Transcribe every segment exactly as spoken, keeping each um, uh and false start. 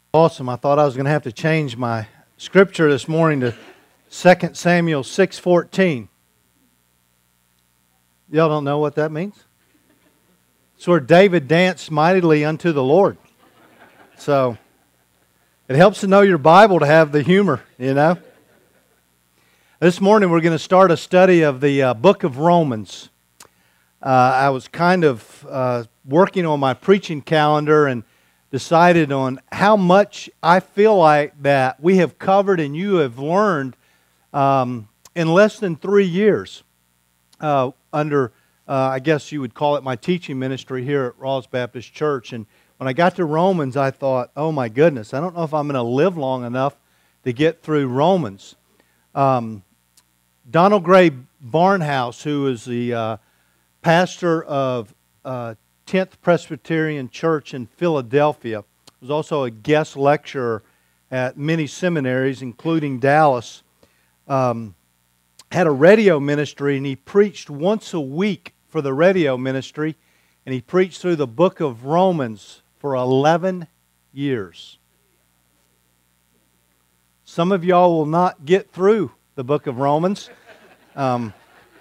Awesome. I thought I was going to have to change my scripture this morning to Second Samuel six fourteen. Y'all don't know what that means? It's where David danced mightily unto the Lord. So, it helps to know your Bible to have the humor, you know. This morning we're going to start a study of the uh, book of Romans. Uh, I was kind of uh, working on my preaching calendar and decided on how much I feel like that we have covered and you have learned um, in less than three years uh, under, uh, I guess you would call it my teaching ministry here at Rawls Baptist Church. And when I got to Romans, I thought, oh my goodness, I don't know if I'm going to live long enough to get through Romans. Um, Donald Gray Barnhouse, who is the uh, pastor of uh, tenth Presbyterian Church in Philadelphia, was also a guest lecturer at many seminaries, including Dallas, um, had a radio ministry, and he preached once a week for the radio ministry, and he preached through the book of Romans for eleven years. Some of y'all will not get through the book of Romans. Um,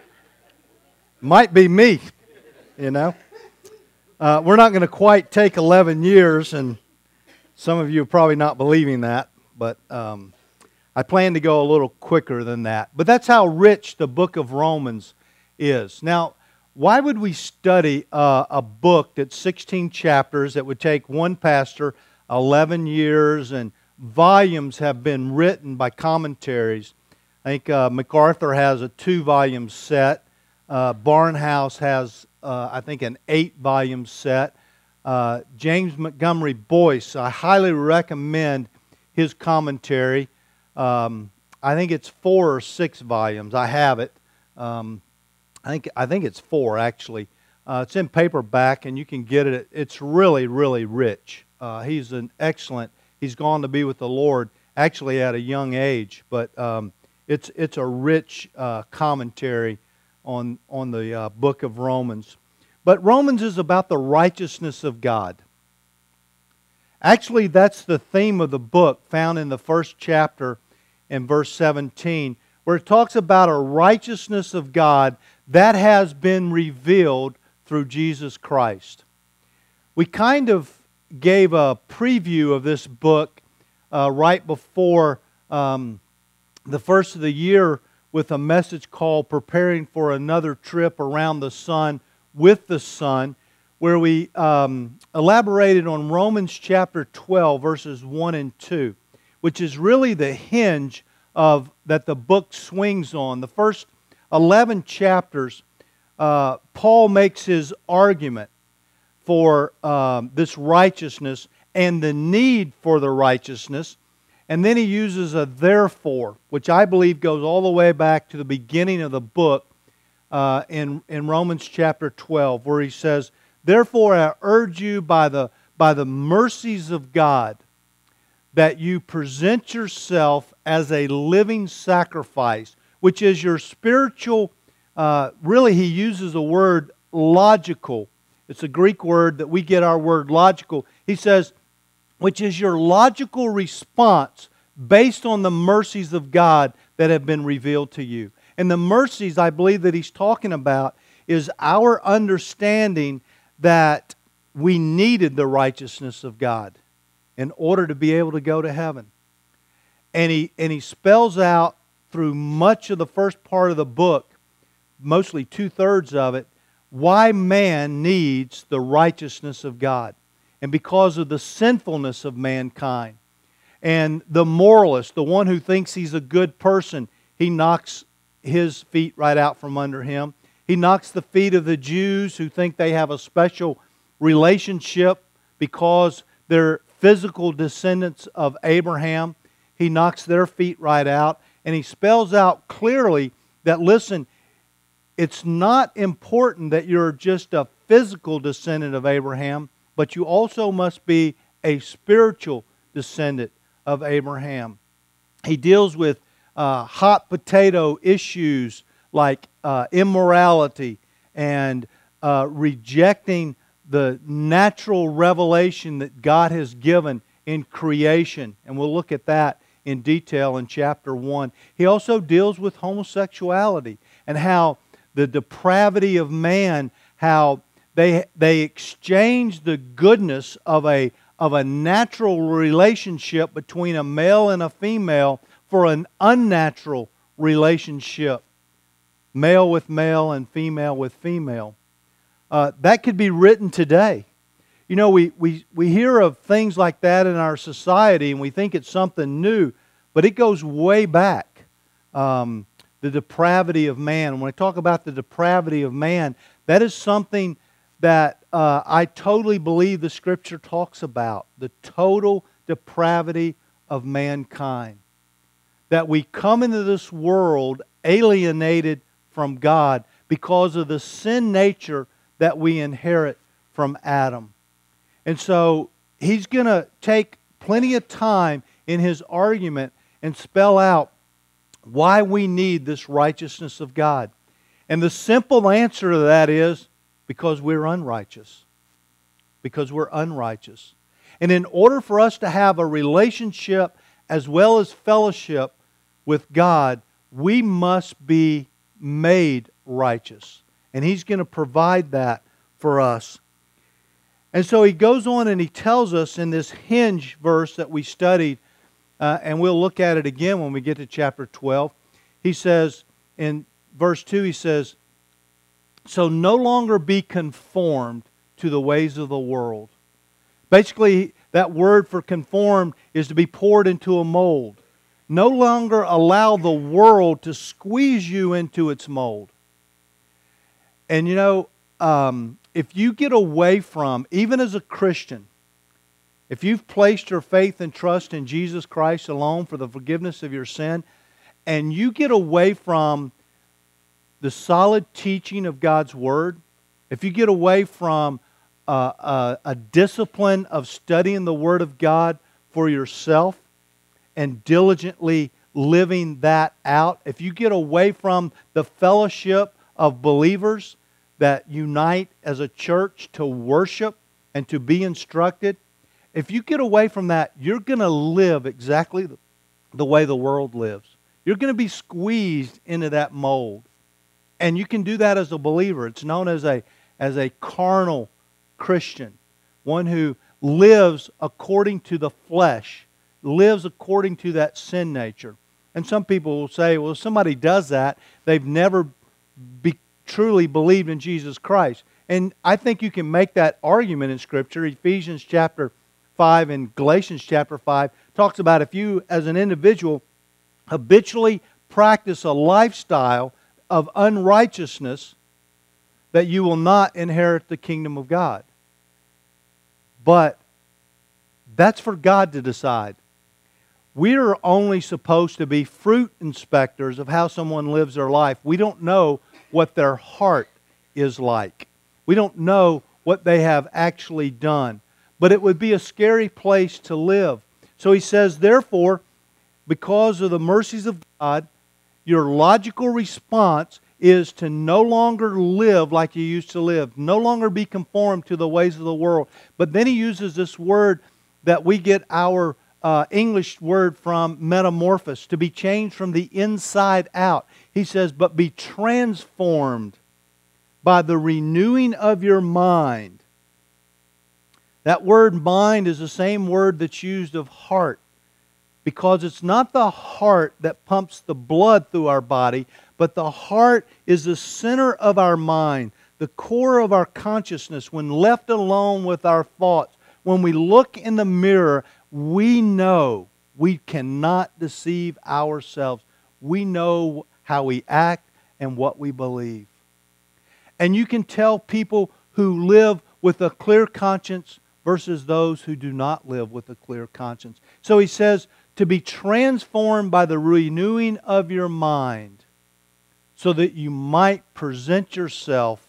might be me, you know. Uh, we're not going to quite take eleven years, and some of you are probably not believing that, but um, I plan to go a little quicker than that. But that's how rich the book of Romans is. Now, why would we study uh, a book that's sixteen chapters that would take one pastor eleven years, and volumes have been written by commentaries? I think uh, MacArthur has a two-volume set. Uh, Barnhouse has Uh, I think an eight-volume set. Uh, James Montgomery Boyce, I highly recommend his commentary. Um, I think it's four or six volumes. I have it. Um, I think I think it's four actually. Uh, it's in paperback, and you can get it. It's really, really rich. Uh, he's an excellent. He's gone to be with the Lord actually at a young age, but um, it's it's a rich uh, commentary on, on the uh, book of Romans. But Romans is about the righteousness of God. Actually, that's the theme of the book found in the first chapter in verse seventeen, where it talks about a righteousness of God that has been revealed through Jesus Christ. We kind of gave a preview of this book uh, right before um, the first of the year with a message called Preparing for Another Trip Around the Sun with the Sun, where we um, elaborated on Romans chapter twelve, verses one and two, which is really the hinge of that the book swings on. The first eleven chapters, uh, Paul makes his argument for um, this righteousness and the need for the righteousness. And then he uses a therefore, which I believe goes all the way back to the beginning of the book uh, in, in Romans chapter twelve, where he says, therefore I urge you by the, by the mercies of God that you present yourself as a living sacrifice, which is your spiritual, uh, really he uses the word logical. It's a Greek word that we get our word logical. He says, which is your logical response based on the mercies of God that have been revealed to you. And the mercies, I believe, that he's talking about is our understanding that we needed the righteousness of God in order to be able to go to heaven. And he, and he spells out through much of the first part of the book, mostly two-thirds of it, why man needs the righteousness of God. And because of the sinfulness of mankind. And the moralist, the one who thinks he's a good person, he knocks his feet right out from under him. He knocks the feet of the Jews who think they have a special relationship because they're physical descendants of Abraham. He knocks their feet right out. And he spells out clearly that, listen, it's not important that you're just a physical descendant of Abraham, but you also must be a spiritual descendant of Abraham. He deals with uh, hot potato issues like uh, immorality and uh, rejecting the natural revelation that God has given in creation, and we'll look at that in detail in chapter one. He also deals with homosexuality and how the depravity of man, how they, they exchange the goodness of a, of a natural relationship between a male and a female for an unnatural relationship, male with male and female with female. Uh, that could be written today. You know, we, we, we hear of things like that in our society and we think it's something new, but it goes way back. Um, the depravity of man. When I talk about the depravity of man, that is something that uh, I totally believe the Scripture talks about. The total depravity of mankind. That we come into this world alienated from God because of the sin nature that we inherit from Adam. And so he's going to take plenty of time in his argument and spell out why we need this righteousness of God. And the simple answer to that is because we're unrighteous. Because we're unrighteous. And in order for us to have a relationship as well as fellowship with God, we must be made righteous. And he's going to provide that for us. And so he goes on and he tells us in this hinge verse that we studied, uh, and we'll look at it again when we get to chapter twelve. He says, in verse two, he says, so no longer be conformed to the ways of the world. Basically, that word for conformed is to be poured into a mold. No longer allow the world to squeeze you into its mold. And you know, um, if you get away from, even as a Christian, if you've placed your faith and trust in Jesus Christ alone for the forgiveness of your sin, and you get away from the solid teaching of God's Word, if you get away from uh, a, a discipline of studying the Word of God for yourself and diligently living that out, if you get away from the fellowship of believers that unite as a church to worship and to be instructed, if you get away from that, you're going to live exactly the, the way the world lives. You're going to be squeezed into that mold. And you can do that as a believer. It's known as a, as a carnal Christian, one who lives according to the flesh, lives according to that sin nature. And some people will say, well, if somebody does that, they've never be, truly believed in Jesus Christ. And I think you can make that argument in Scripture. Ephesians chapter five and Galatians chapter five talks about if you as an individual habitually practice a lifestyle of unrighteousness, that you will not inherit the kingdom of God. But that's for God to decide. We are only supposed to be fruit inspectors of how someone lives their life. We don't know what their heart is like. We don't know what they have actually done. But it would be a scary place to live. So he says, therefore, because of the mercies of God, your logical response is to no longer live like you used to live. No longer be conformed to the ways of the world. But then he uses this word that we get our uh, English word from, metamorphosis, to be changed from the inside out. He says, but be transformed by the renewing of your mind. That word mind is the same word that's used of heart. Because it's not the heart that pumps the blood through our body, but the heart is the center of our mind, the core of our consciousness. When left alone with our thoughts, when we look in the mirror, we know we cannot deceive ourselves. We know how we act and what we believe. And you can tell people who live with a clear conscience versus those who do not live with a clear conscience. So he says, to be transformed by the renewing of your mind, so that you might present yourself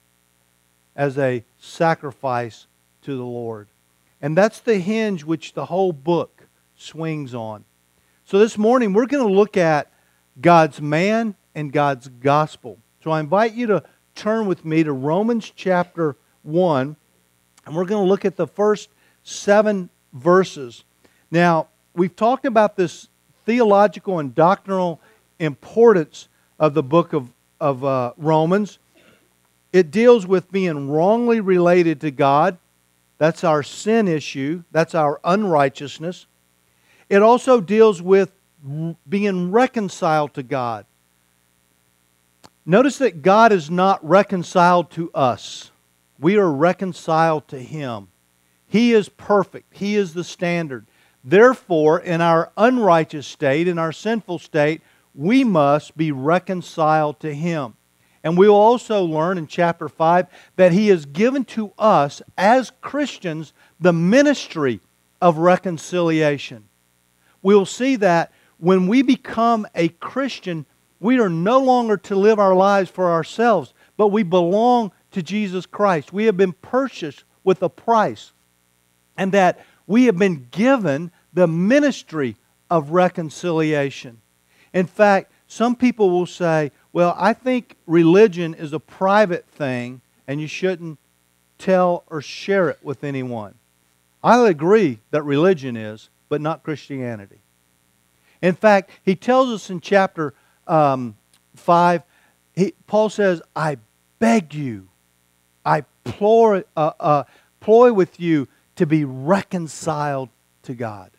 as a sacrifice to the Lord. And that's the hinge which the whole book swings on. So this morning we're going to look at God's man and God's gospel. So I invite you to turn with me to Romans chapter one, and we're going to look at the first seven verses. Now, we've talked about this theological and doctrinal importance of the book of, of uh, Romans. It deals with being wrongly related to God. That's our sin issue. That's our unrighteousness. It also deals with being reconciled to God. Notice that God is not reconciled to us. We are reconciled to Him. He is perfect. He is the standard. Therefore, in our unrighteous state, in our sinful state, we must be reconciled to Him. And we will also learn in chapter five that He has given to us as Christians the ministry of reconciliation. We will see that when we become a Christian, we are no longer to live our lives for ourselves, but we belong to Jesus Christ. We have been purchased with a price, and that we have been given the ministry of reconciliation. In fact, some people will say, well, I think religion is a private thing and you shouldn't tell or share it with anyone. I agree that religion is, but not Christianity. In fact, he tells us in chapter um, five, he, Paul says, I beg you, I implore, uh, uh, ploy with you to be reconciled to God.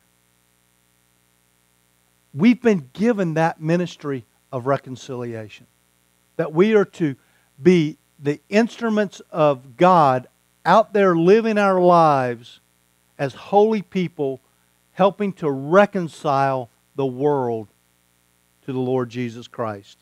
We've been given that ministry of reconciliation. That we are to be the instruments of God out there living our lives as holy people, helping to reconcile the world to the Lord Jesus Christ.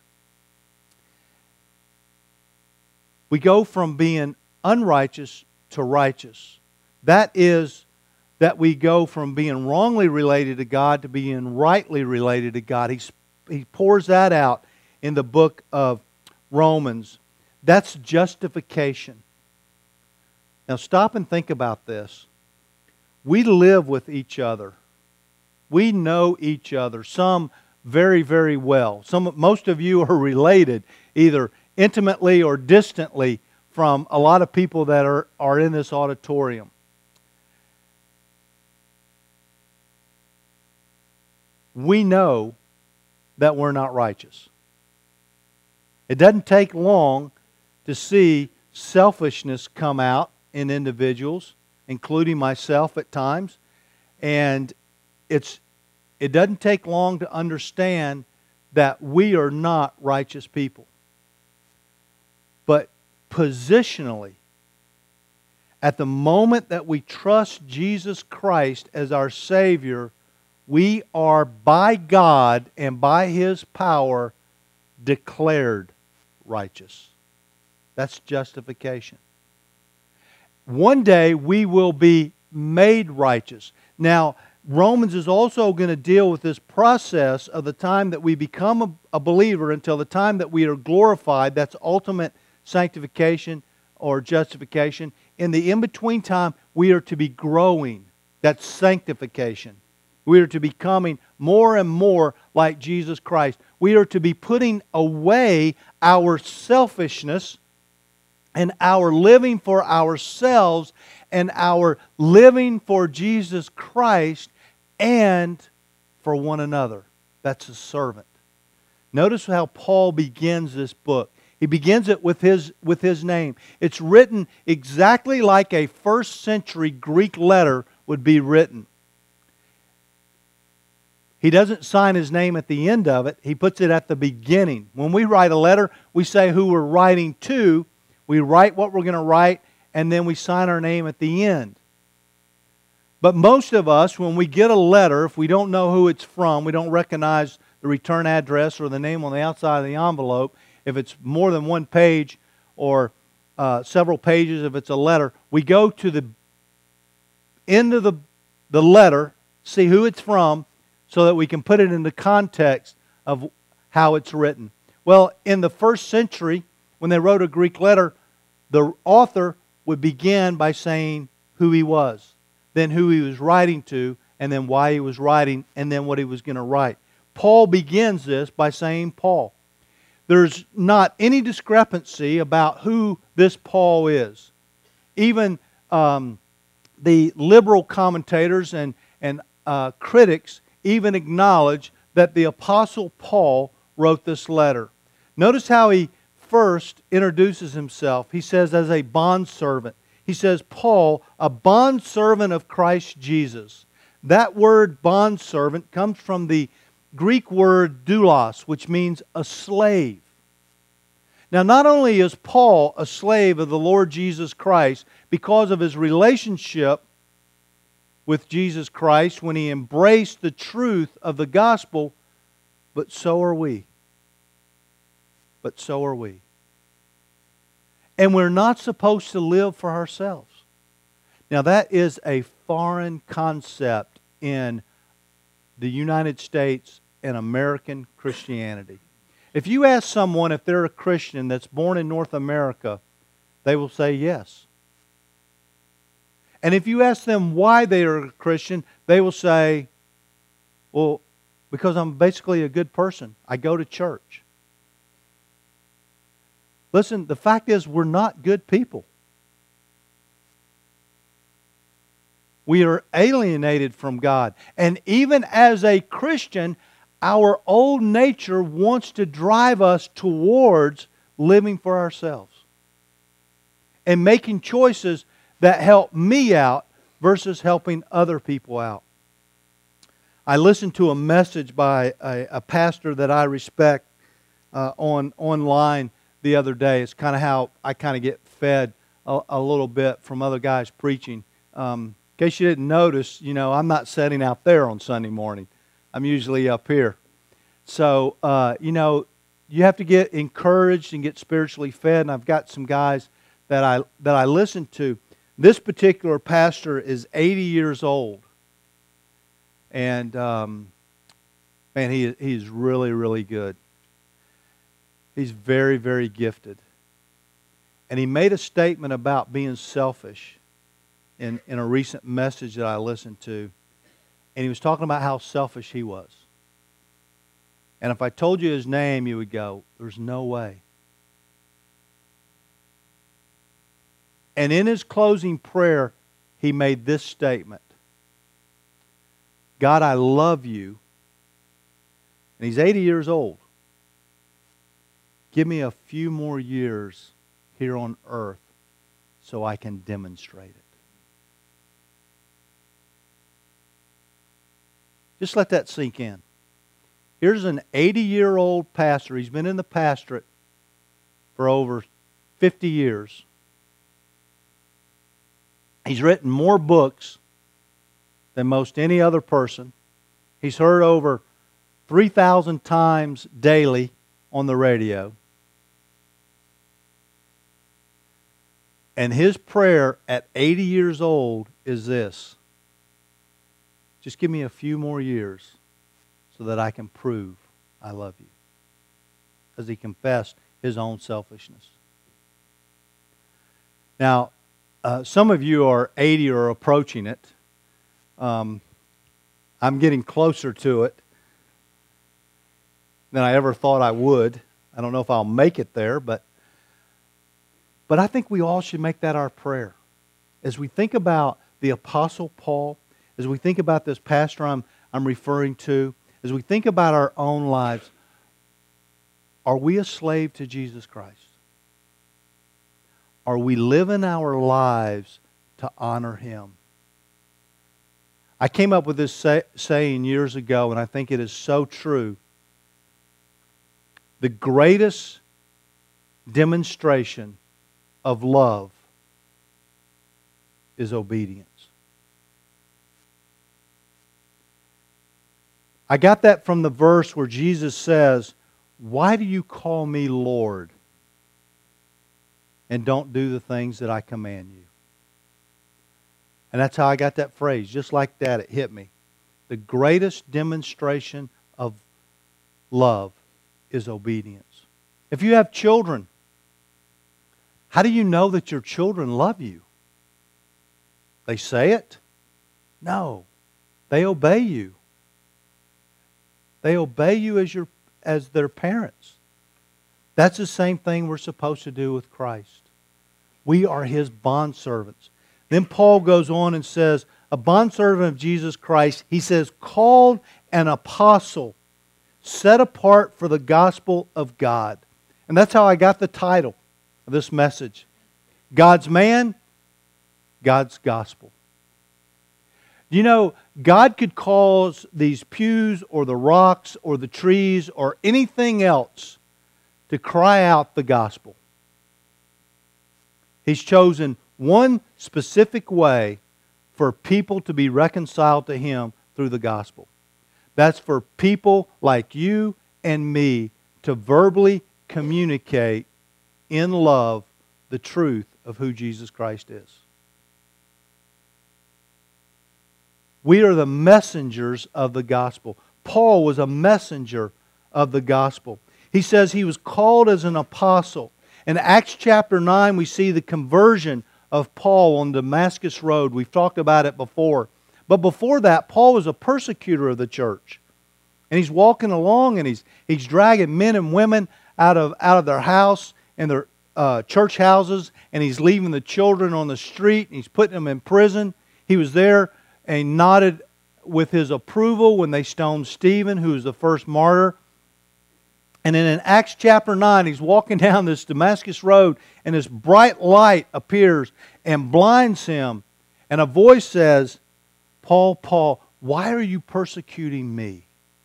We go from being unrighteous to righteous. That is that we go from being wrongly related to God to being rightly related to God. He, he pours that out in the book of Romans. That's justification. Now stop and think about this. We live with each other. We know each other. Some very, very well. Some, most of you are related, either intimately or distantly, from a lot of people that are, are in this auditorium. We know that we're not righteous. It doesn't take long to see selfishness come out in individuals, including myself at times. And it's it doesn't take long to understand that we are not righteous people. But positionally, at the moment that we trust Jesus Christ as our Savior, we are by God and by His power declared righteous. That's justification. One day we will be made righteous. Now, Romans is also going to deal with this process of the time that we become a, a believer until the time that we are glorified. That's ultimate sanctification or justification. In the in-between time, we are to be growing. That's sanctification. We are to be becoming more and more like Jesus Christ. We are to be putting away our selfishness and our living for ourselves and our living for Jesus Christ and for one another. That's a servant. Notice how Paul begins this book. He begins it with his, with his name. It's written exactly like a first century Greek letter would be written. He doesn't sign his name at the end of it. He puts it at the beginning. When we write a letter, we say who we're writing to. We write what we're going to write, and then we sign our name at the end. But most of us, when we get a letter, if we don't know who it's from, we don't recognize the return address or the name on the outside of the envelope, if it's more than one page or uh, several pages, if it's a letter, we go to the end of the, the letter, see who it's from, so that we can put it in the context of how it's written. Well, in the first century, when they wrote a Greek letter, the author would begin by saying who he was, then who he was writing to, and then why he was writing, and then what he was going to write. Paul begins this by saying Paul. There's not any discrepancy about who this Paul is. Even um, the liberal commentators and, and uh, critics even acknowledge that the Apostle Paul wrote this letter. Notice how he first introduces himself. He says, as a bondservant. He says, Paul, a bondservant of Christ Jesus. That word bondservant comes from the Greek word doulos, which means a slave. Now, not only is Paul a slave of the Lord Jesus Christ because of his relationship with Jesus Christ when he embraced the truth of the gospel, but so are we. But so are we. And we're not supposed to live for ourselves. Now, that is a foreign concept in the United States and American Christianity. If you ask someone if they're a Christian that's born in North America, they will say yes. And if you ask them why they are a Christian, they will say, well, because I'm basically a good person. I go to church. Listen, the fact is we're not good people. We are alienated from God. And even as a Christian, our old nature wants to drive us towards living for ourselves and making choices that help me out versus helping other people out. I listened to a message by a, a pastor that I respect uh, on online the other day. It's kind of how I kind of get fed a, a little bit from other guys preaching. Um, in case you didn't notice, you know, I'm not sitting out there on Sunday morning. I'm usually up here. So, uh, you know, you have to get encouraged and get spiritually fed. And I've got some guys that I that I listen to. This particular pastor is eighty years old. And, um, man, he he's really, really good. He's very, very gifted. And he made a statement about being selfish in, in a recent message that I listened to. And he was talking about how selfish he was. And if I told you his name, you would go, there's no way. And in his closing prayer, he made this statement. God, I love you. And he's eighty years old. Give me a few more years here on earth so I can demonstrate it. Just let that sink in. Here's an eighty-year-old pastor. He's been in the pastorate for over fifty years. He's written more books than most any other person. He's heard over three thousand times daily on the radio. And his prayer at eighty years old is this. Just give me a few more years so that I can prove I love you. As he confessed his own selfishness. Now, uh, some of you are eighty or approaching it. Um, I'm getting closer to it than I ever thought I would. I don't know if I'll make it there, but but I think we all should make that our prayer. As we think about the Apostle Paul, as we think about this pastor I'm, I'm referring to, as we think about our own lives, are we a slave to Jesus Christ? Are we living our lives to honor Him? I came up with this say, saying years ago, and I think it is so true. The greatest demonstration of love is obedience. I got that from the verse where Jesus says, "Why do you call me Lord and don't do the things that I command you?" And that's how I got that phrase. Just like that, it hit me. The greatest demonstration of love is obedience. If you have children, how do you know that your children love you? They say it? No. They obey you. They obey you as your as their parents. That's the same thing we're supposed to do with Christ. We are His bondservants. Then Paul goes on and says, a bondservant of Jesus Christ, he says, called an apostle, set apart for the gospel of God. And that's how I got the title of this message. God's man, God's gospel. You know, God could cause these pews or the rocks or the trees or anything else to cry out the gospel. He's chosen one specific way for people to be reconciled to Him through the gospel. That's for people like you and me to verbally communicate in love the truth of who Jesus Christ is. We are the messengers of the gospel. Paul was a messenger of the gospel. He says he was called as an apostle. In Acts chapter nine, we see the conversion of Paul on Damascus Road. We've talked about it before. But before that, Paul was a persecutor of the church. And he's walking along and he's, he's dragging men and women out of, out of their house and their uh, church houses. And he's leaving the children on the street. And he's putting them in prison. He was there and he nodded with his approval when they stoned Stephen, who was the first martyr. And then in Acts chapter nine, he's walking down this Damascus road and this bright light appears and blinds him. And a voice says, Paul, Paul, why are you persecuting me?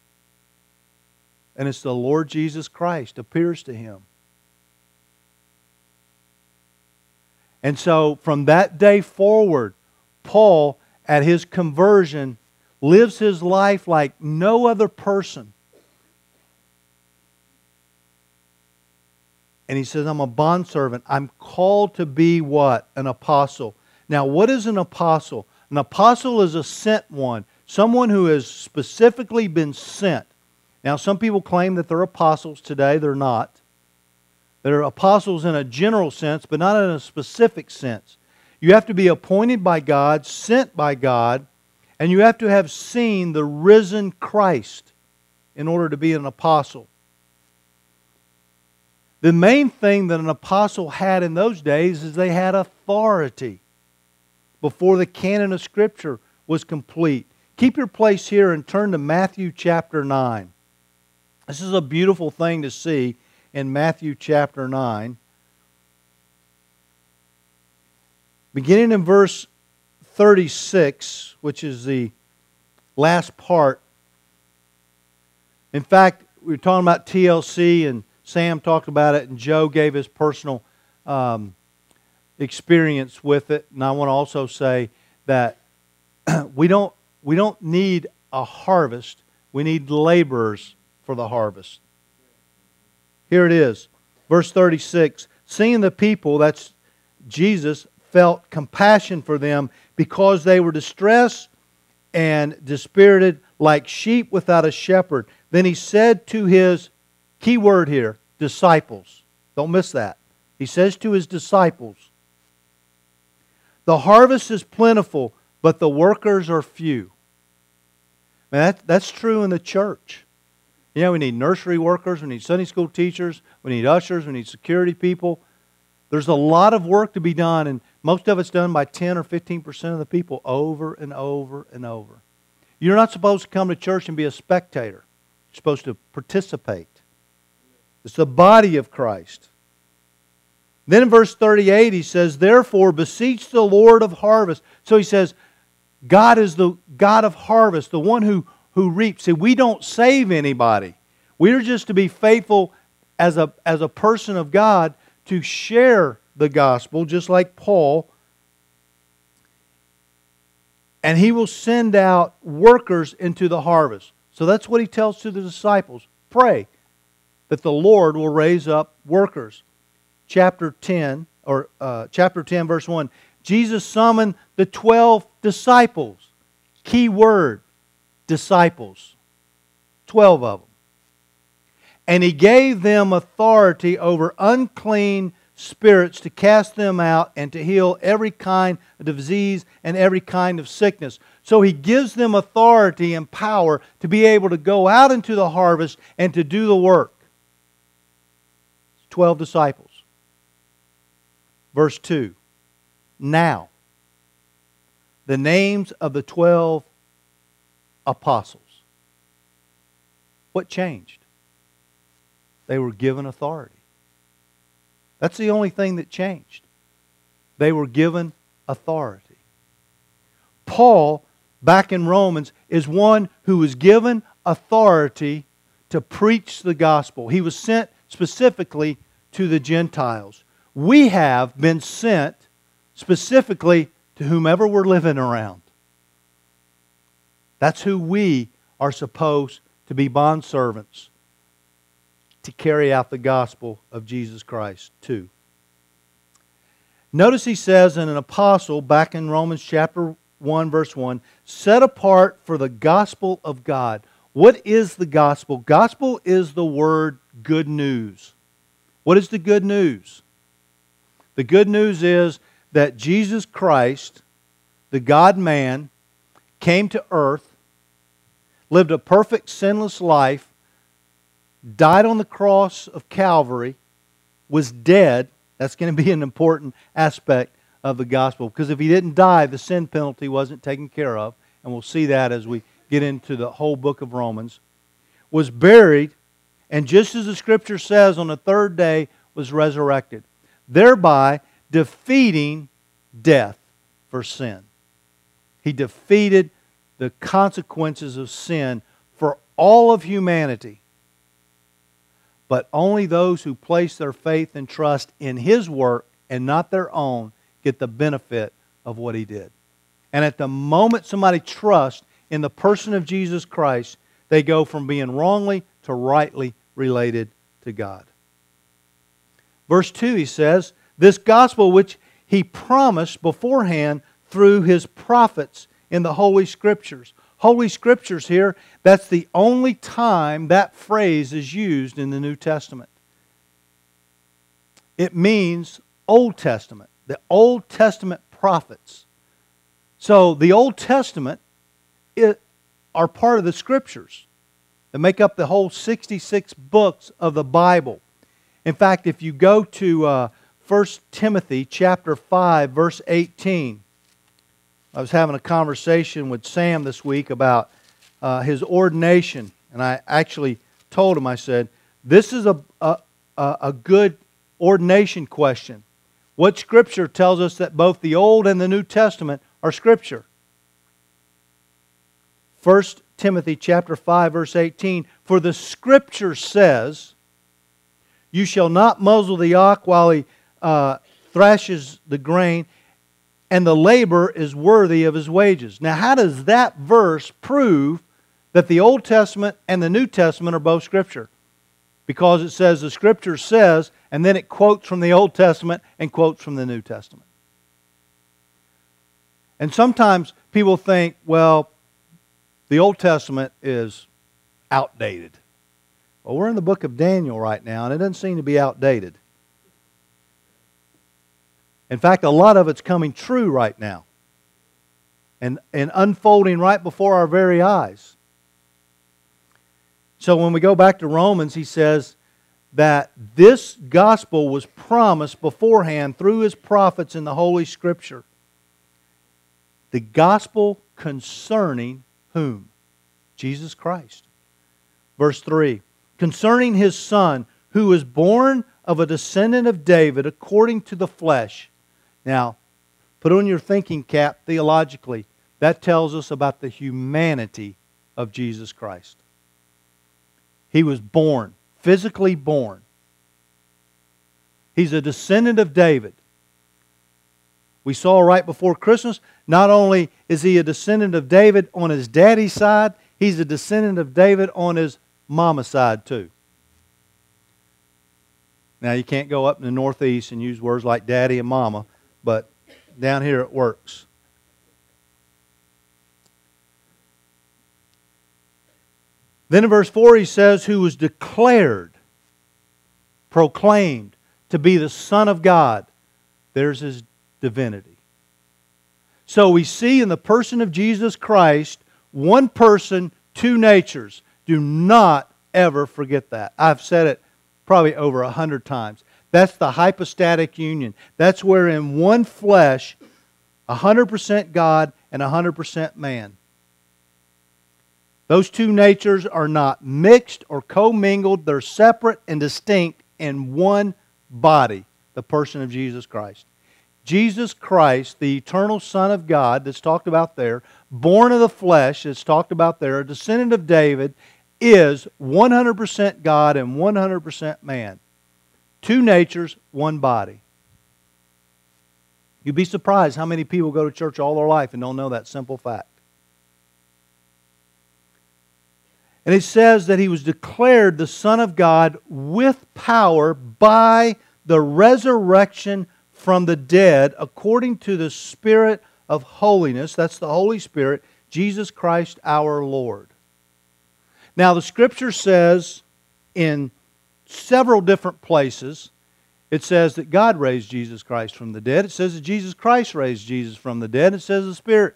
And it's the Lord Jesus Christ appears to him. And so from that day forward, Paul, at his conversion, lives his life like no other person. And he says, I'm a bondservant. I'm called to be what? An apostle. Now, what is an apostle? An apostle is a sent one. Someone who has specifically been sent. Now, some people claim that they're apostles today. They're not. They're apostles in a general sense, but not in a specific sense. You have to be appointed by God, sent by God, and you have to have seen the risen Christ in order to be an apostle. The main thing that an apostle had in those days is they had authority before the canon of Scripture was complete. Keep your place here and turn to Matthew chapter nine. This is a beautiful thing to see in Matthew chapter nine. Beginning in verse thirty-six, which is the last part. In fact, we were talking about T L C and Sam talked about it and Joe gave his personal um, experience with it. And I want to also say that we don't, we don't need a harvest. We need laborers for the harvest. Here it is. Verse thirty-six. Seeing the people, that's Jesus, felt compassion for them because they were distressed and dispirited like sheep without a shepherd. Then He said to His, key word here, disciples. Don't miss that. He says to His disciples, the harvest is plentiful, but the workers are few. Man, that, that's true in the church. You know, we need nursery workers, we need Sunday school teachers, we need ushers, we need security people. There's a lot of work to be done, and most of it's done by ten or fifteen percent of the people over and over and over. You're not supposed to come to church and be a spectator. You're supposed to participate. It's the body of Christ. Then in verse thirty-eight he says, therefore beseech the Lord of harvest. So he says, God is the God of harvest, the one who, who reaps. See, we don't save anybody. We're just to be faithful as a, as a person of God to share the gospel, just like Paul. And He will send out workers into the harvest. So that's what He tells to the disciples. Pray that the Lord will raise up workers. Chapter ten, or uh, chapter ten, verse one. Jesus summoned the twelve disciples. Key word, disciples. Twelve of them. And He gave them authority over unclean spirits to cast them out and to heal every kind of disease and every kind of sickness. So He gives them authority and power to be able to go out into the harvest and to do the work. Twelve disciples. Verse two. Now. the names of the twelve apostles. What changed? They were given authority. That's the only thing that changed. They were given authority. Paul, back in Romans, is one who was given authority to preach the gospel. He was sent specifically to the Gentiles. We have been sent specifically to whomever we're living around. That's who we are supposed to be bondservants to carry out the gospel of Jesus Christ to. Notice he says in an apostle back in Romans chapter one verse one, set apart for the gospel of God. What is the gospel? Gospel is the word good news. What is the good news? The good news is that Jesus Christ, the God-man, came to earth, lived a perfect sinless life, died on the cross of Calvary, was dead. That's going to be an important aspect of the gospel. Because if He didn't die, the sin penalty wasn't taken care of. And we'll see that as we get into the whole book of Romans. Was buried, and just as the Scripture says, on the third day was resurrected. Thereby defeating death for sin. He defeated the consequences of sin for all of humanity. But only those who place their faith and trust in His work and not their own get the benefit of what He did. And at the moment somebody trusts in the person of Jesus Christ, they go from being wrongly to rightly related to God. Verse two, he says, this gospel which He promised beforehand through His prophets in the Holy Scriptures. Holy Scriptures here, that's the only time that phrase is used in the New Testament. It means Old Testament, the Old Testament prophets. So the Old Testament it, are part of the Scriptures that make up the whole sixty-six books of the Bible. In fact, if you go to uh, First Timothy chapter five, verse eighteen, I was having a conversation with Sam this week about uh, his ordination, and I actually told him, I said, this is a, a, a good ordination question. What Scripture tells us that both the Old and the New Testament are Scripture? First Timothy chapter five, verse eighteen, for the Scripture says, you shall not muzzle the ox while he uh, thrashes the grain, and the laborer is worthy of his wages. Now, how does that verse prove that the Old Testament and the New Testament are both Scripture? Because it says the Scripture says, and then it quotes from the Old Testament and quotes from the New Testament. And sometimes people think, well, the Old Testament is outdated. Well, we're in the book of Daniel right now, and it doesn't seem to be outdated. In fact, a lot of it's coming true right now and, and unfolding right before our very eyes. So when we go back to Romans, he says that this gospel was promised beforehand through His prophets in the Holy Scripture. The gospel concerning whom? Jesus Christ. Verse three, concerning His Son, who was born of a descendant of David according to the flesh. Now, put on your thinking cap theologically. That tells us about the humanity of Jesus Christ. He was born, physically born. He's a descendant of David. We saw right before Christmas, not only is He a descendant of David on His daddy's side, He's a descendant of David on His mama's side too. Now, you can't go up in the Northeast and use words like daddy and mama, but down here it works. Then in verse four he says, who was declared, proclaimed to be the Son of God. There's His divinity. So we see in the person of Jesus Christ, one person, two natures. Do not ever forget that. I've said it probably over a hundred times. That's the hypostatic union. That's where in one flesh one hundred percent God and one hundred percent man. Those two natures are not mixed or commingled. They're separate and distinct in one body, the person of Jesus Christ. Jesus Christ, the eternal Son of God that's talked about there, born of the flesh that's talked about there, a descendant of David, is one hundred percent God and one hundred percent man. Two natures, one body. You'd be surprised how many people go to church all their life and don't know that simple fact. And it says that He was declared the Son of God with power by the resurrection from the dead, according to the Spirit of holiness. That's the Holy Spirit, Jesus Christ our Lord. Now the Scripture says in several different places, it says that God raised Jesus Christ from the dead. It says that Jesus Christ raised Jesus from the dead. It says the Spirit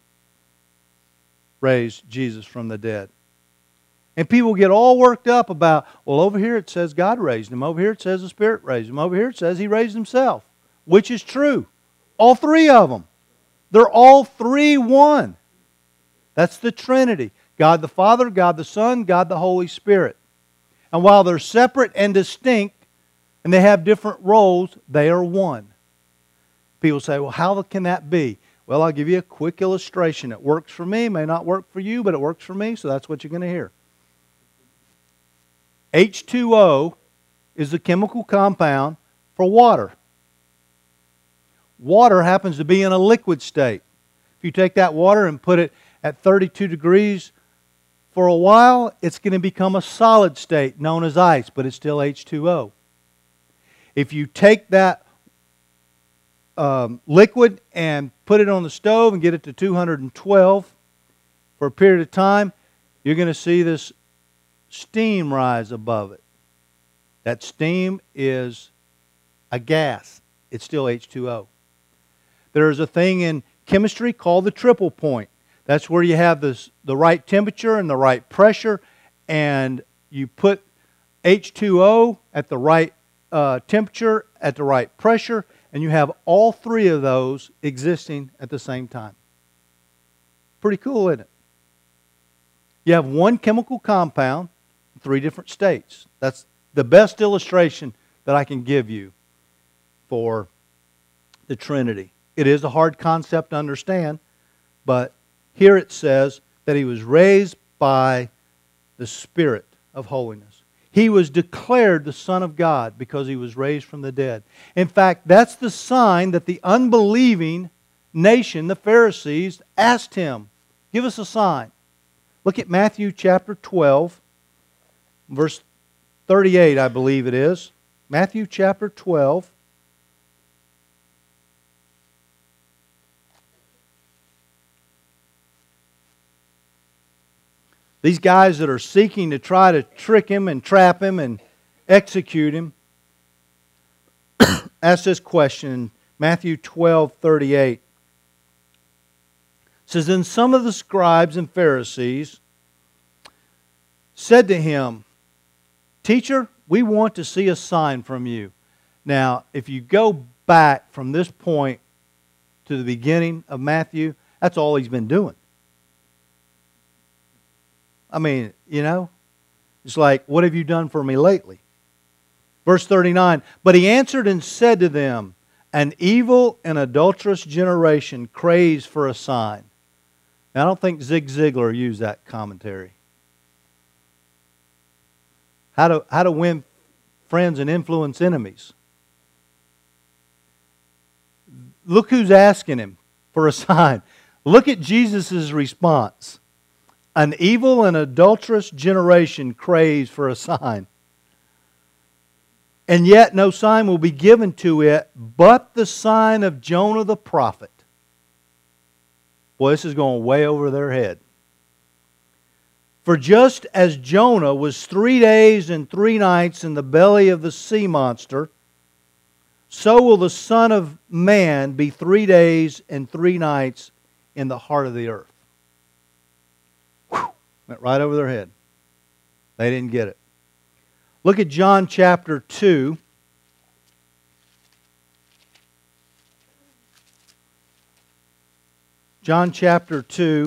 raised Jesus from the dead. And people get all worked up about, well, over here it says God raised Him. Over here it says the Spirit raised Him. Over here it says He raised Himself. Which is true. All three of them. They're all three one. That's the Trinity. God the Father, God the Son, God the Holy Spirit. And while they're separate and distinct, and they have different roles, they are one. People say, well, how can that be? Well, I'll give you a quick illustration. It works for me, may not work for you, but it works for me, so that's what you're going to hear. H two O is the chemical compound for water. Water happens to be in a liquid state. If you take that water and put it at thirty-two degrees for a while, it's going to become a solid state known as ice, but it's still H two O. If you take that um, liquid and put it on the stove and get it to two hundred twelve for a period of time, you're going to see this steam rise above it. That steam is a gas. It's still H two O. There's a thing in chemistry called the triple point. That's where you have this, the right temperature and the right pressure, and you put H two O at the right uh, temperature, at the right pressure, and you have all three of those existing at the same time. Pretty cool, isn't it? You have one chemical compound, three different states. That's the best illustration that I can give you for the Trinity. It is a hard concept to understand, but here it says that He was raised by the Spirit of holiness. He was declared the Son of God because He was raised from the dead. In fact, that's the sign that the unbelieving nation, the Pharisees, asked Him, give us a sign. Look at Matthew chapter twelve, verse thirty-eight, I believe it is. Matthew chapter twelve. These guys that are seeking to try to trick Him and trap Him and execute Him ask this question in Matthew twelve thirty-eight. It says, then some of the scribes and Pharisees said to Him, Teacher, we want to see a sign from you. Now, if you go back from this point to the beginning of Matthew, that's all He's been doing. I mean, you know, it's like, what have you done for me lately? Verse thirty-nine, but He answered and said to them, an evil and adulterous generation craves for a sign. Now, I don't think Zig Ziglar used that commentary. How to, how to win friends and influence enemies. Look who's asking Him for a sign. Look at Jesus' response. An evil and adulterous generation craves for a sign. And yet no sign will be given to it but the sign of Jonah the prophet. Boy, this is going way over their head. For just as Jonah was three days and three nights in the belly of the sea monster, so will the Son of Man be three days and three nights in the heart of the earth. Whew, went right over their head. They didn't get it. Look at John chapter two. John chapter two.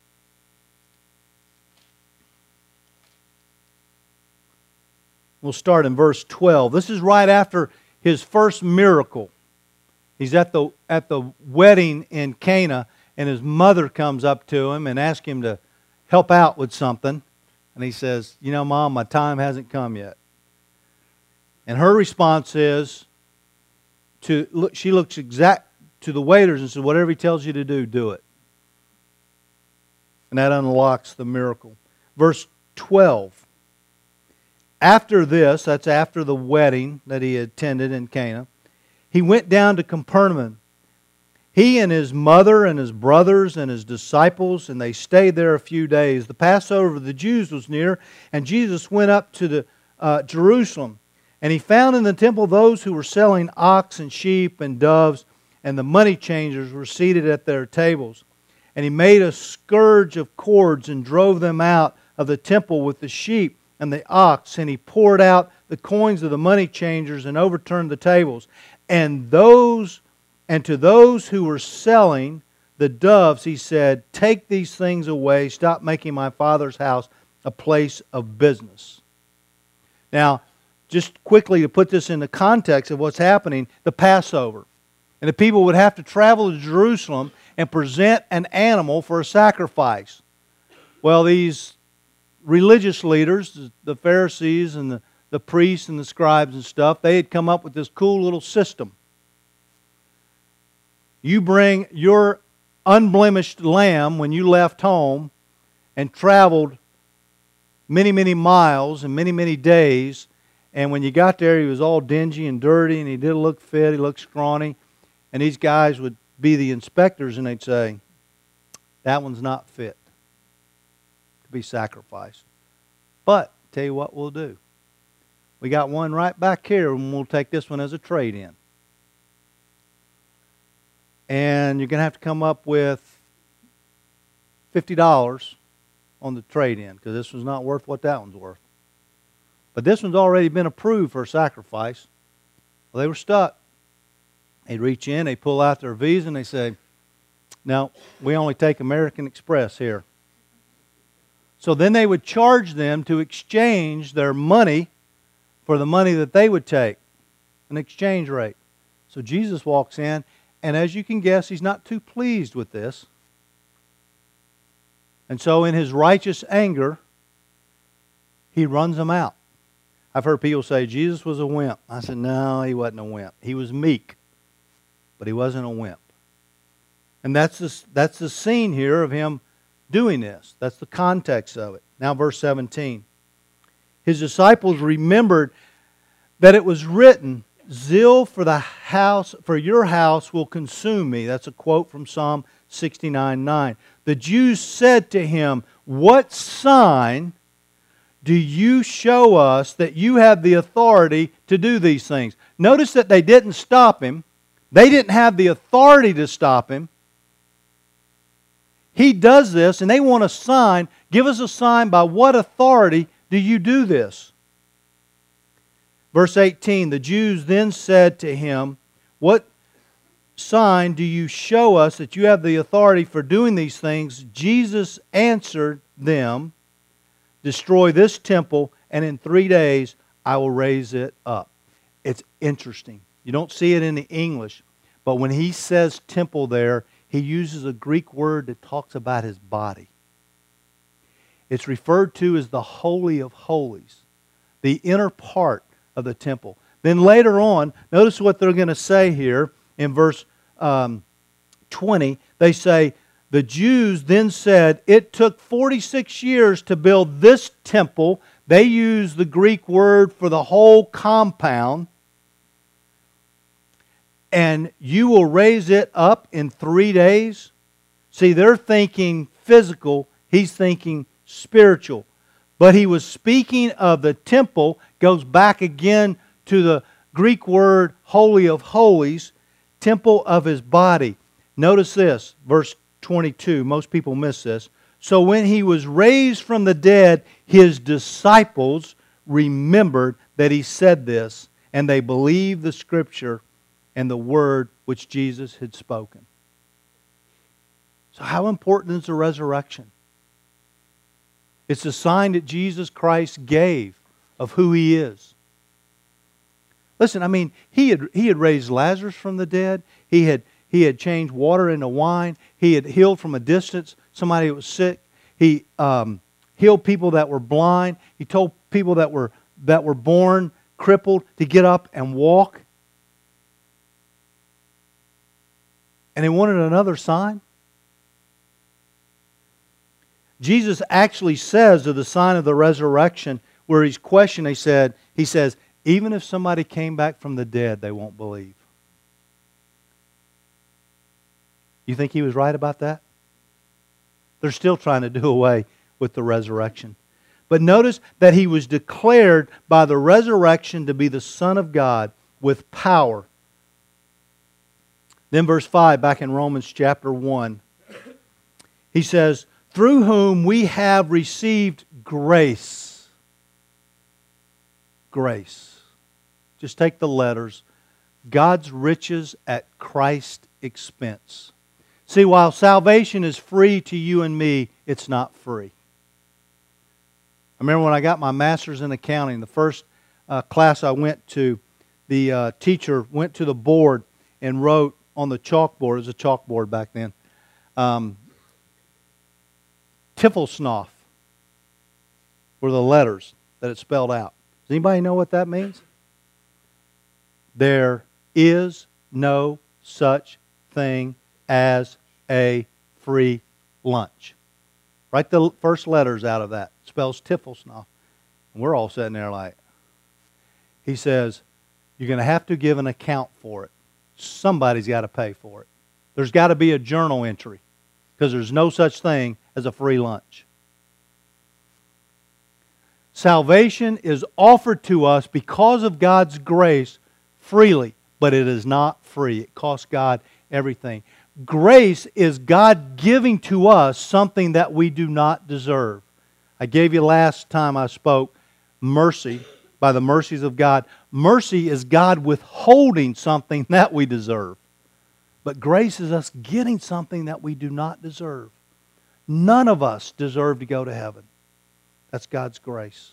We'll start in verse twelve. This is right after his first miracle. He's at the at the wedding in Cana, and his mother comes up to him and asks him to help out with something. And he says, you know, Mom, my time hasn't come yet. And her response is, to look, she looks exact to the waiters and says, whatever he tells you to do, do it. And that unlocks the miracle. Verse twelve. After this, that's after the wedding that he attended in Cana, he went down to Capernaum. He and his mother and his brothers and his disciples, and they stayed there a few days. The Passover of the Jews was near, and Jesus went up to the uh, Jerusalem. And he found in the temple those who were selling ox and sheep and doves, and the money changers were seated at their tables. And he made a scourge of cords and drove them out of the temple with the sheep and the ox, and he poured out the coins of the money changers and overturned the tables. And those and to those who were selling the doves, he said, take these things away. Stop making my Father's house a place of business. Now, just quickly to put this in the context of what's happening, the Passover. And the people would have to travel to Jerusalem and present an animal for a sacrifice. Well, these religious leaders, the Pharisees and the, the priests and the scribes and stuff, they had come up with this cool little system. You bring your unblemished lamb when you left home and traveled many, many miles and many, many days, and when you got there, he was all dingy and dirty, and he didn't look fit, he looked scrawny, and these guys would be the inspectors, and they'd say, that one's not fit to be sacrificed. But, tell you what we'll do. We got one right back here, and we'll take this one as a trade-in. And you're going to have to come up with fifty dollars on the trade-in, because this one's not worth what that one's worth. But this one's already been approved for a sacrifice. Well, they were stuck. They'd reach in, they pull out their Visa, and they say, no, we only take American Express here. So then they would charge them to exchange their money for the money that they would take, an exchange rate. So Jesus walks in, and as you can guess, he's not too pleased with this. And so in his righteous anger, he runs them out. I've heard people say Jesus was a wimp. I said, no, he wasn't a wimp. He was meek, but he wasn't a wimp. And that's the, that's the scene here of him doing this. That's the context of it. Now verse seventeen. His disciples remembered that it was written, zeal for the house, for your house will consume me. That's a quote from Psalm sixty-nine nine. The Jews said to him, what sign do you show us that you have the authority to do these things? Notice that they didn't stop him. They didn't have the authority to stop him. He does this, and they want a sign. Give us a sign. By what authority do you do this? Verse eighteen, the Jews then said to him, what sign do you show us that you have the authority for doing these things? Jesus answered them, destroy this temple, and in three days I will raise it up. It's interesting. You don't see it in the English, but when he says temple there, he uses a Greek word that talks about his body. It's referred to as the Holy of Holies, the inner part of the temple. Then later on, notice what they're going to say here in verse um, twenty. They say, the Jews then said, it took forty-six years to build this temple. They use the Greek word for the whole compound. And you will raise it up in three days. See, they're thinking physical. He's thinking spiritual. But he was speaking of the temple, goes back again to the Greek word Holy of Holies, temple of his body. Notice this, verse twenty-two. Most people miss this. So when he was raised from the dead, his disciples remembered that he said this, and they believed the Scripture and the word which Jesus had spoken. So how important is the resurrection? It's a sign that Jesus Christ gave of who He is. Listen, I mean, He had, he had raised Lazarus from the dead. He had, he had changed water into wine. He had healed from a distance somebody that was sick. He um, healed people that were blind. He told people that were, that were born crippled to get up and walk. And He wanted another sign. Jesus actually says of the sign of the resurrection, where He's questioned, He said, He says, even if somebody came back from the dead, they won't believe. You think He was right about that? They're still trying to do away with the resurrection. But notice that He was declared by the resurrection to be the Son of God with power. Then verse five, back in Romans chapter one, he says, through whom we have received grace. Grace. Just take the letters. God's riches at Christ's expense. See, while salvation is free to you and me, it's not free. I remember when I got my master's in accounting, the first uh, class I went to, the uh, teacher went to the board and wrote on the chalkboard, it was a chalkboard back then, um, Tiffelsnoff were the letters that it spelled out. Does anybody know what that means? There is no such thing as a free lunch. Write the first letters out of that. It spells Tiffelsnoff. And we're all sitting there like, he says, you're going to have to give an account for it. Somebody's got to pay for it. There's got to be a journal entry because there's no such thing as a free lunch. Salvation is offered to us because of God's grace freely, but it is not free. It costs God everything. Grace is God giving to us something that we do not deserve. I gave you last time I spoke mercy, by the mercies of God. Mercy is God withholding something that we deserve. But grace is us getting something that we do not deserve. None of us deserve to go to heaven. That's God's grace.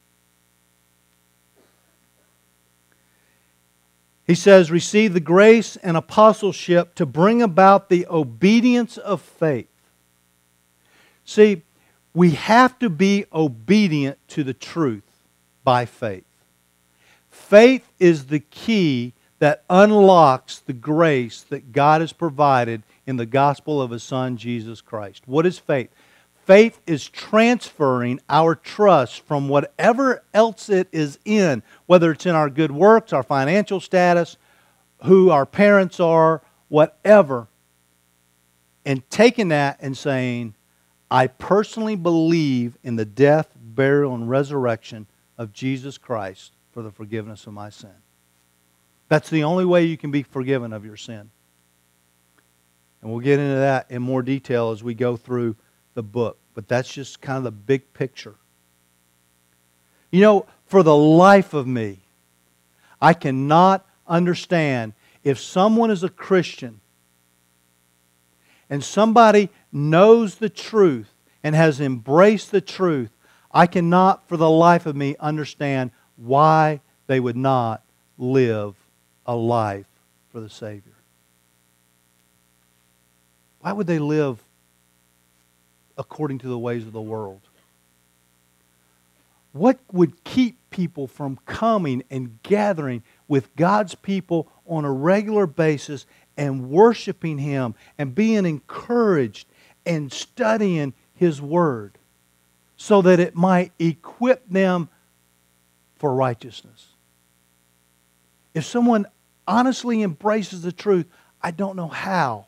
He says, receive the grace and apostleship to bring about the obedience of faith. See, we have to be obedient to the truth by faith. Faith is the key that unlocks the grace that God has provided in the gospel of His Son, Jesus Christ. What is faith? Faith is transferring our trust from whatever else it is in, whether it's in our good works, our financial status, who our parents are, whatever, and taking that and saying, I personally believe in the death, burial, and resurrection of Jesus Christ for the forgiveness of my sin. That's the only way you can be forgiven of your sin. And we'll get into that in more detail as we go through the book. But that's just kind of the big picture. You know, for the life of me, I cannot understand if someone is a Christian and somebody knows the truth and has embraced the truth, I cannot for the life of me understand why they would not live a life for the Savior. Why would they live according to the ways of the world? What would keep people from coming and gathering with God's people on a regular basis and worshiping Him and being encouraged and studying His Word so that it might equip them for righteousness? If someone honestly embraces the truth, I don't know how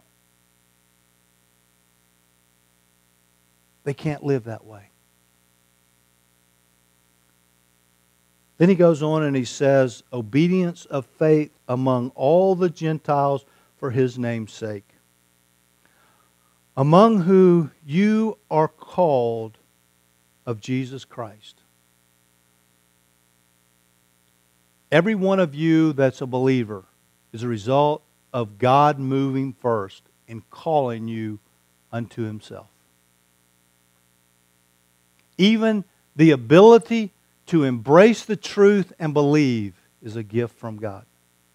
they can't live that way. Then he goes on and he says, obedience of faith among all the Gentiles for His name's sake, among who you are called of Jesus Christ. Every one of you that's a believer is a result of God moving first and calling you unto himself. Even the ability to embrace the truth and believe is a gift from God.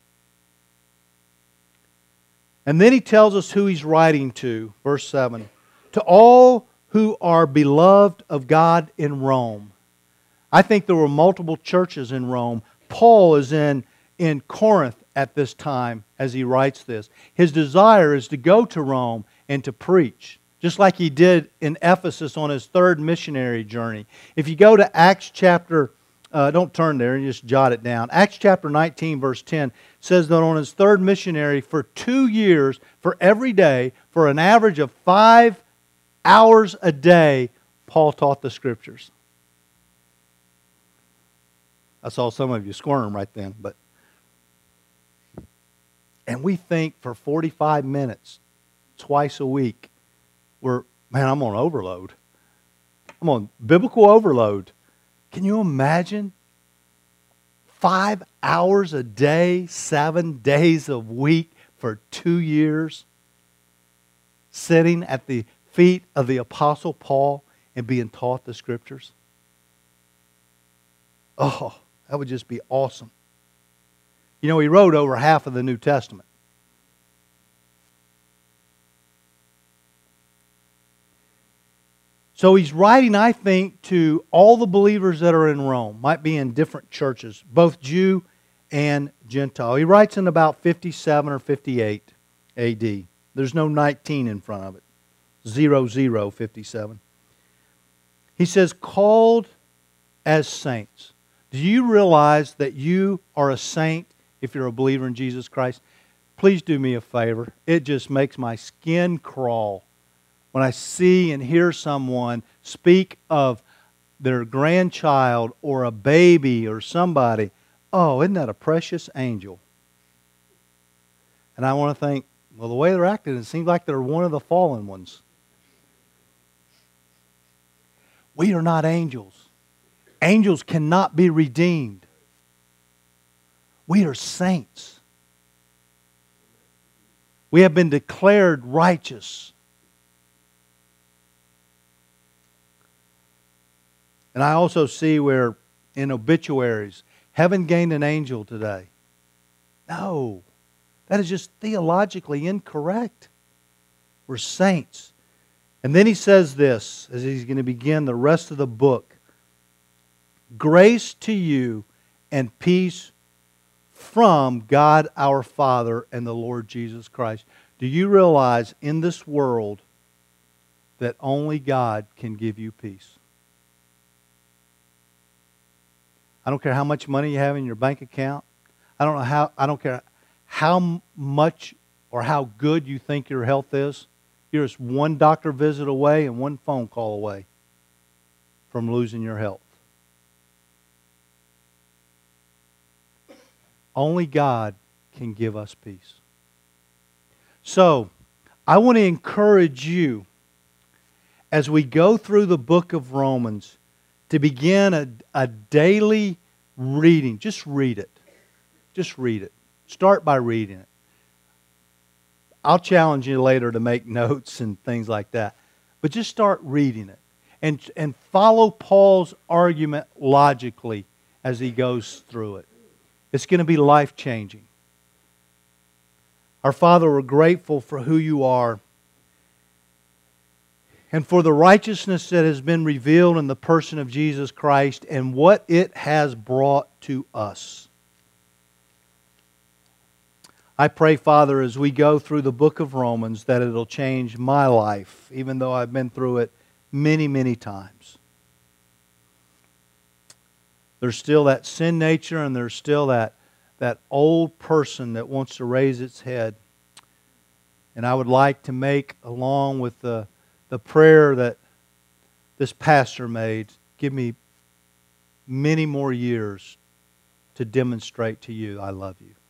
And then he tells us who he's writing to, verse seven. To all who are beloved of God in Rome. I think there were multiple churches in Rome. Paul is in, in Corinth at this time as he writes this. His desire is to go to Rome and to preach, just like he did in Ephesus on his third missionary journey. If you go to Acts chapter, uh, don't turn there, and just jot it down. Acts chapter nineteen, verse ten, says that on his third missionary for two years, for every day, for an average of five hours a day, Paul taught the Scriptures. I saw some of you squirm right then, but and we think for forty-five minutes, twice a week, we're, man, I'm on overload. I'm on biblical overload. Can you imagine? Five hours a day, seven days a week for two years, sitting at the feet of the Apostle Paul and being taught the Scriptures? Oh, that would just be awesome. You know, he wrote over half of the New Testament. So he's writing, I think, to all the believers that are in Rome. Might be in different churches, both Jew and Gentile. He writes in about fifty-seven or fifty-eight A D. There's no nineteen in front of it. Zero, zero, fifty-seven. He says, called as saints. Do you realize that you are a saint if you're a believer in Jesus Christ? Please do me a favor. It just makes my skin crawl when I see and hear someone speak of their grandchild or a baby or somebody. Oh, isn't that a precious angel? And I want to think, well, the way they're acting, it seems like they're one of the fallen ones. We are not angels. Angels cannot be redeemed. We are saints. We have been declared righteous. And I also see where in obituaries, heaven gained an angel today. No, that is just theologically incorrect. We're saints. And then he says this, as he's going to begin the rest of the book. Grace to you and peace from God our Father and the Lord Jesus Christ. Do you realize in this world that only God can give you peace? I don't care how much money you have in your bank account. I don't know how I don't care how much or how good you think your health is. You're just one doctor visit away and one phone call away from losing your health. Only God can give us peace. So, I want to encourage you as we go through the book of Romans to begin a, a daily reading. Just read it. Just read it. Start by reading it. I'll challenge you later to make notes and things like that. But just start reading it. And, and follow Paul's argument logically as he goes through it. It's going to be life-changing. Our Father, we're grateful for who you are and for the righteousness that has been revealed in the person of Jesus Christ and what it has brought to us. I pray, Father, as we go through the book of Romans, that it'll change my life, even though I've been through it many, many times. There's still that sin nature and there's still that, that old person that wants to raise its head. And I would like to make, along with the, the prayer that this pastor made, give me many more years to demonstrate to you I love you.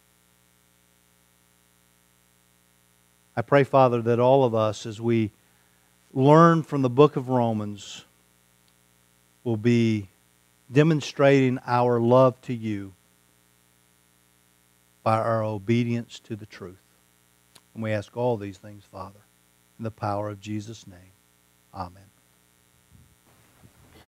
I pray, Father, that all of us, as we learn from the book of Romans, will be demonstrating our love to you by our obedience to the truth. And we ask all these things, Father, in the power of Jesus' name. Amen.